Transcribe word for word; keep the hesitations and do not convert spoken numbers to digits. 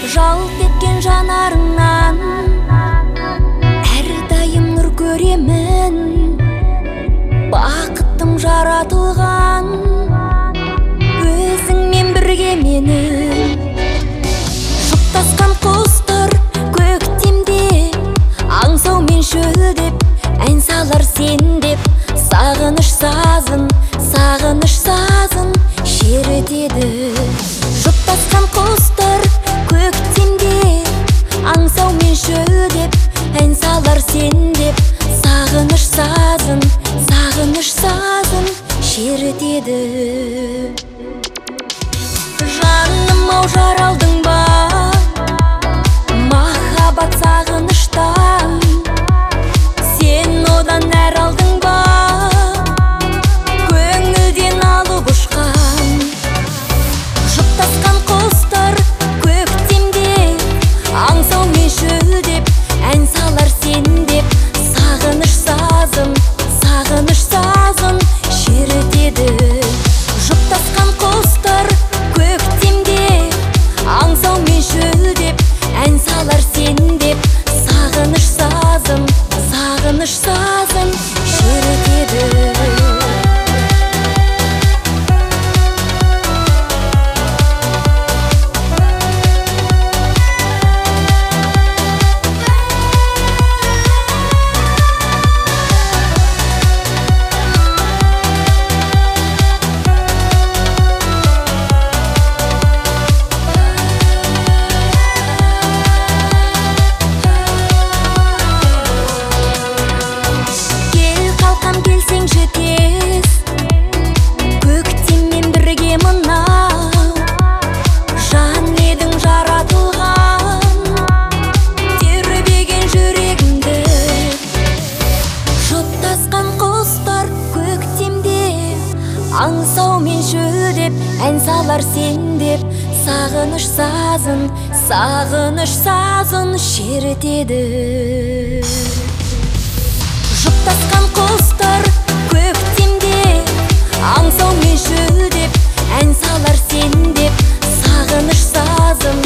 Жалт еткен жанарыңнан әрдайым нұр көремін. Бақыттым жаратылған өзіңмен бірге менің. Жұптасқан құстар көктемде аңсаумен шөлдеп ән салар сен деп. Сағыныш сазын, сағыныш сазын шертеді. Жұптасқан құстар көктемде аңсаумен шөлдеп ән салар сен деп. Сағыныш сазын, сағыныш сазын шертеді. Жаным ау жаралдың ба махаббат сағыныштан? Сен одан нәр алдың ба көңілден алып ұшқан? Жұптасқан құстар көктемде аңсаумен шөлдеп ән салар сен деп. Сағыныш сазын, сағыныш сазын шертеді. Жұптасқан құстар көктемде аңсаумен шөлдеп ән салар сен деп. Сағыныш сазын, сағыныш сазын шертеді. Аңсаумен шөлдеп ән салар сен деп. Сағыныш сазын, сағыныш сазын шертеді. Жұптасқан құстар көктемде аңсаумен шөлдеп ән салар сен деп. Сағыныш сазын,